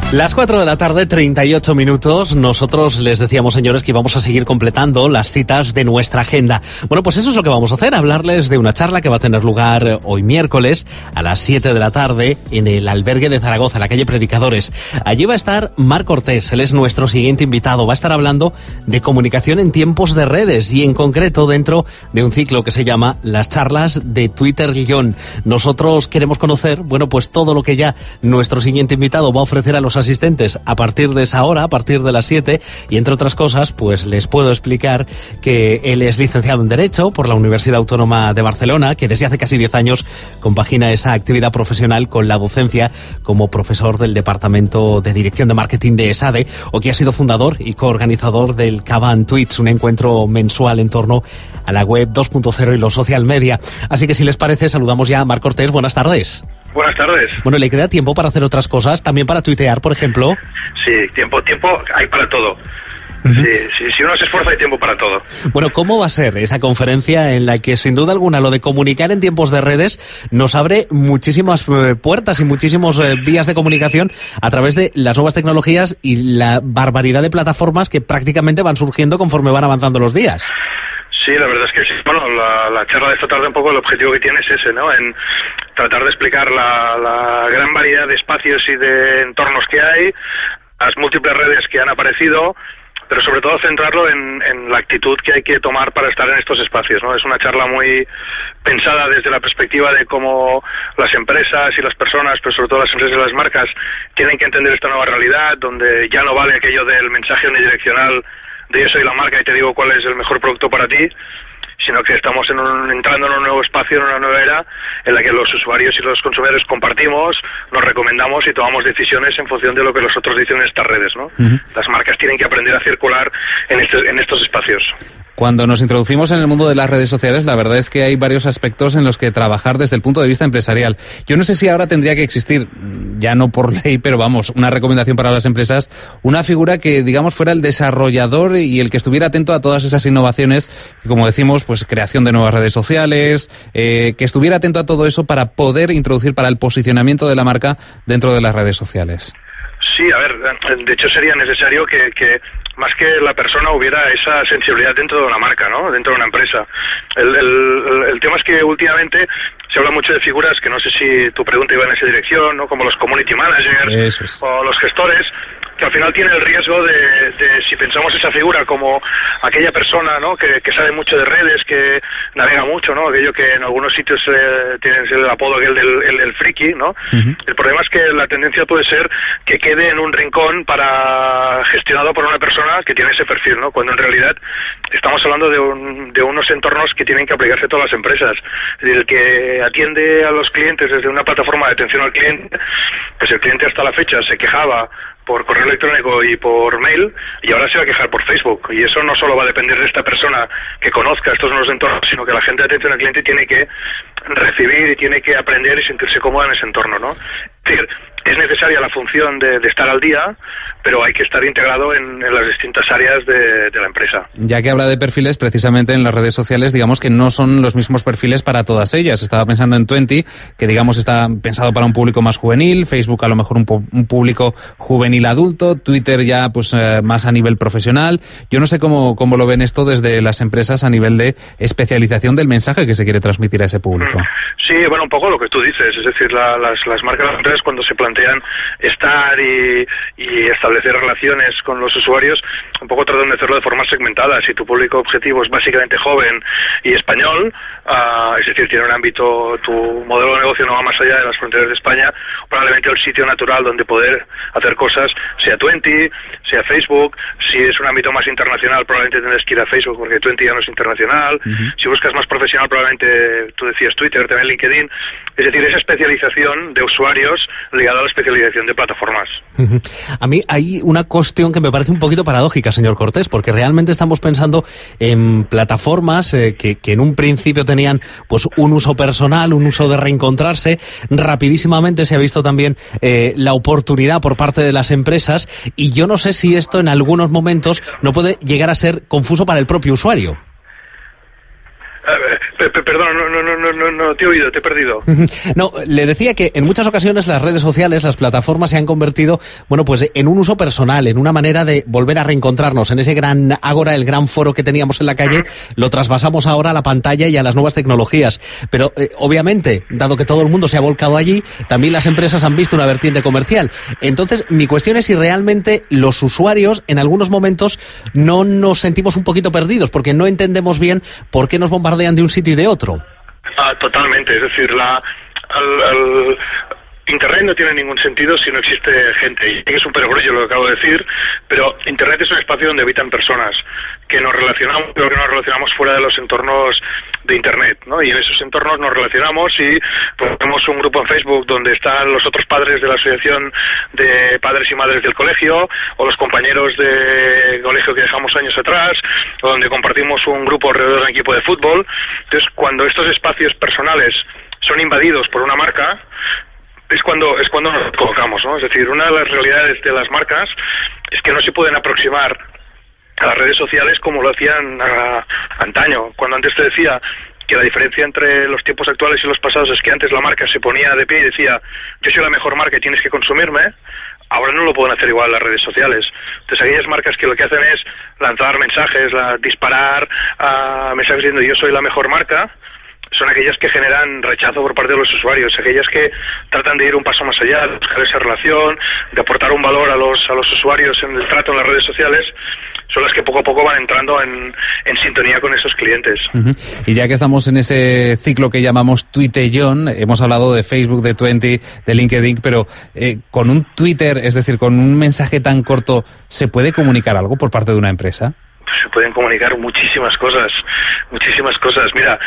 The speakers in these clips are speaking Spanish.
Las 4 de la tarde, 38 minutos. Nosotros les decíamos, señores, que íbamos a seguir completando las citas de nuestra agenda. Bueno, pues eso es lo que vamos a hacer, hablarles de una charla que va a tener lugar hoy miércoles a las 7 de la tarde en el albergue de Zaragoza, en la calle Predicadores. Allí va a estar Marc Cortés, él es nuestro siguiente invitado. Va a estar hablando de comunicación en tiempos de redes y en concreto dentro de un ciclo que se llama Las charlas de Twitter-Guión. Nosotros queremos conocer, bueno, pues todo lo que ya nuestro siguiente invitado va a ofrecer a los asistentes a partir de esa hora, a partir de las 7, y entre otras cosas, pues les puedo explicar que él es licenciado en Derecho por la Universidad Autónoma de Barcelona, que desde hace casi 10 años compagina esa actividad profesional con la docencia como profesor del Departamento de Dirección de Marketing de ESADE, o que ha sido fundador y coorganizador del Kaban Tweets, un encuentro mensual en torno a la web 2.0 y los social media. Así que si les parece, saludamos ya a Marc Cortés. Buenas tardes. Buenas tardes. Bueno, ¿le queda tiempo para hacer otras cosas? ¿También para tuitear, por ejemplo? Sí, tiempo hay para todo. Si uno se esfuerza hay tiempo para todo. Bueno, ¿cómo va a ser esa conferencia en la que sin duda alguna lo de comunicar en tiempos de redes nos abre muchísimas puertas y muchísimas vías de comunicación a través de las nuevas tecnologías y la barbaridad de plataformas que prácticamente van surgiendo conforme van avanzando los días? Sí, la verdad es que sí. Bueno, la charla de esta tarde un poco el objetivo que tiene es ese, ¿no? En tratar de explicar la gran variedad de espacios y de entornos que hay, las múltiples redes que han aparecido, pero sobre todo centrarlo en la actitud que hay que tomar para estar en estos espacios, ¿no? Es una charla muy pensada desde la perspectiva de cómo las empresas y las personas, pero sobre todo las empresas y las marcas, tienen que entender esta nueva realidad, donde ya no vale aquello del mensaje unidireccional de yo soy la marca y te digo cuál es el mejor producto para ti, sino que estamos entrando en un nuevo espacio, en una nueva era, en la que los usuarios y los consumidores compartimos, nos recomendamos y tomamos decisiones en función de lo que los otros dicen en estas redes, ¿no? Uh-huh. Las marcas tienen que aprender a circular en estos espacios. Cuando nos introducimos en el mundo de las redes sociales, la verdad es que hay varios aspectos en los que trabajar desde el punto de vista empresarial. Yo no sé si ahora tendría que existir, ya no por ley, pero vamos, una recomendación para las empresas, una figura que, digamos, fuera el desarrollador y el que estuviera atento a todas esas innovaciones, como decimos, pues creación de nuevas redes sociales, que estuviera atento a todo eso para poder introducir para el posicionamiento de la marca dentro de las redes sociales. Sí, a ver, de hecho sería necesario que más que la persona hubiera esa sensibilidad dentro de una marca, ¿no? Dentro de una empresa. El tema es que últimamente se habla mucho de figuras que no sé si tu pregunta iba en esa dirección, ¿no? Como los community managers o los gestores, que al final tiene el riesgo de si pensamos esa figura como aquella persona, ¿no? que sabe mucho de redes, que navega mucho, ¿no? Aquello que en algunos sitios tienen el apodo del friki, ¿no? Uh-huh. El problema es que la tendencia puede ser que quede en un rincón gestionado por una persona que tiene ese perfil, ¿no? Cuando en realidad estamos hablando de unos entornos que tienen que aplicarse a todas las empresas. El que atiende a los clientes desde una plataforma de atención al cliente, pues el cliente hasta la fecha se quejaba por correo electrónico y por mail, y ahora se va a quejar por Facebook. Y eso no solo va a depender de esta persona que conozca estos nuevos entornos, sino que la gente de atención al cliente tiene que recibir y tiene que aprender y sentirse cómoda en ese entorno, ¿no? Es decir, es necesaria la función de estar al día, pero hay que estar integrado en las distintas áreas de la empresa. Ya que habla de perfiles, precisamente en las redes sociales, digamos que no son los mismos perfiles para todas ellas. Estaba pensando en Twenty, que digamos está pensado para un público más juvenil, Facebook a lo mejor un público juvenil adulto, Twitter ya pues más a nivel profesional. Yo no sé cómo lo ven esto desde las empresas a nivel de especialización del mensaje que se quiere transmitir a ese público. Sí, bueno, un poco lo que tú dices, es decir, las marcas, las empresas cuando se plantean estar y establecer relaciones con los usuarios, un poco tratan de hacerlo de forma segmentada. Si tu público objetivo es básicamente joven y español, es decir, tiene un ámbito, tu modelo de negocio no va más allá de las fronteras de España, probablemente el sitio natural donde poder hacer cosas sea Twenty, sea Facebook. Si es un ámbito más internacional, probablemente tendrás que ir a Facebook porque Twenty ya no es internacional. Uh-huh. Si buscas más profesional, probablemente, tú decías Twitter, también LinkedIn. Es decir, esa especialización de usuarios ligada a la especialización de plataformas. Uh-huh. A mí hay una cuestión que me parece un poquito paradójica, señor Cortés, porque realmente estamos pensando en plataformas que en un principio tenían pues un uso personal, un uso de reencontrarse. Rapidísimamente se ha visto también la oportunidad por parte de las empresas, y yo no sé si esto en algunos momentos no puede llegar a ser confuso para el propio usuario. Perdón, no te he oído, te he perdido. No, le decía que en muchas ocasiones las redes sociales, las plataformas se han convertido, bueno, pues en un uso personal, en una manera de volver a reencontrarnos. En ese gran ágora, el gran foro que teníamos en la calle, lo trasvasamos ahora a la pantalla y a las nuevas tecnologías. Pero, obviamente, dado que todo el mundo se ha volcado allí, también las empresas han visto una vertiente comercial. Entonces, mi cuestión es si realmente los usuarios, en algunos momentos, no nos sentimos un poquito perdidos, porque no entendemos bien por qué nos bombardean de un sitio y de otro. Totalmente, es decir, Internet no tiene ningún sentido si no existe gente. Y es un perogrullo lo que acabo de decir, pero Internet es un espacio donde habitan personas que nos relacionamos, pero que nos relacionamos fuera de los entornos de Internet, ¿no? Y en esos entornos nos relacionamos y pues, tenemos un grupo en Facebook donde están los otros padres de la asociación de padres y madres del colegio, o los compañeros de colegio que dejamos años atrás, o donde compartimos un grupo alrededor de un equipo de fútbol. Entonces, cuando estos espacios personales son invadidos por una marca, es cuando nos colocamos, ¿no? Es decir, una de las realidades de las marcas es que no se pueden aproximar a las redes sociales como lo hacían antaño. Cuando antes te decía que la diferencia entre los tiempos actuales y los pasados es que antes la marca se ponía de pie y decía, yo soy la mejor marca y tienes que consumirme, ahora no lo pueden hacer igual las redes sociales. Entonces aquellas marcas que lo que hacen es lanzar mensajes, disparar mensajes diciendo yo soy la mejor marca, son aquellas que generan rechazo por parte de los usuarios, aquellas que tratan de ir un paso más allá, de buscar esa relación, de aportar un valor a los usuarios en el trato en las redes sociales, son las que poco a poco van entrando en sintonía con esos clientes. Y ya que estamos en ese ciclo que llamamos Twittellón, hemos hablado de Facebook, de Twenty, de LinkedIn, pero con un Twitter, es decir, con un mensaje tan corto, ¿se puede comunicar algo por parte de una empresa? Se pueden comunicar muchísimas cosas. Mira,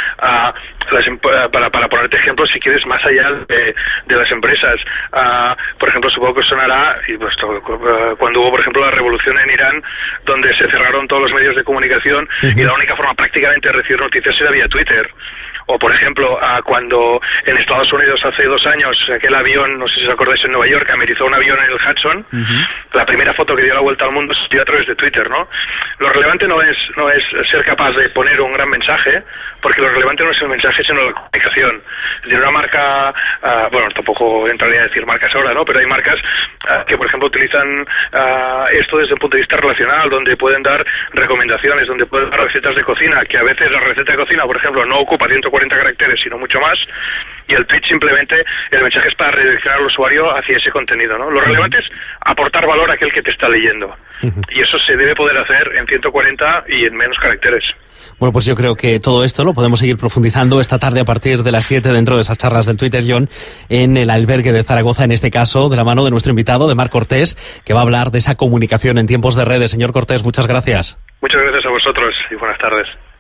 para ponerte ejemplos, si quieres, más allá de las empresas. Por ejemplo, supongo que os sonará, y pues, cuando hubo, por ejemplo, la revolución en Irán, donde se cerraron todos los medios de comunicación y la única forma prácticamente de recibir noticias era vía Twitter. O, por ejemplo, cuando en Estados Unidos hace 2 años aquel avión, no sé si os acordáis, en Nueva York, amerizó un avión en el Hudson, la primera foto que dio la vuelta al mundo se dio a través de Twitter, ¿no? Lo relevante no es ser capaz de poner un gran mensaje, porque lo relevante no es el mensaje, sino la comunicación. Es decir, una marca, bueno, tampoco entraría a decir marcas ahora, ¿no? Pero hay marcas que, por ejemplo, utilizan esto desde un punto de vista relacional, donde pueden dar recomendaciones, donde pueden dar recetas de cocina, que a veces la receta de cocina, por ejemplo, no ocupa 140 caracteres, sino mucho más, y el tweet simplemente, el mensaje es para redireccionar al usuario hacia ese contenido, ¿no? Lo relevante es aportar valor a aquel que te está leyendo, y eso se debe poder hacer en 140 y en menos caracteres. Bueno, pues yo creo que todo esto lo podemos seguir profundizando esta tarde a partir de las 7 dentro de esas charlas del Twittellón en el albergue de Zaragoza, en este caso, de la mano de nuestro invitado, de Marc Cortés, que va a hablar de esa comunicación en tiempos de redes. Señor Cortés, muchas gracias. Muchas gracias a vosotros y buenas tardes.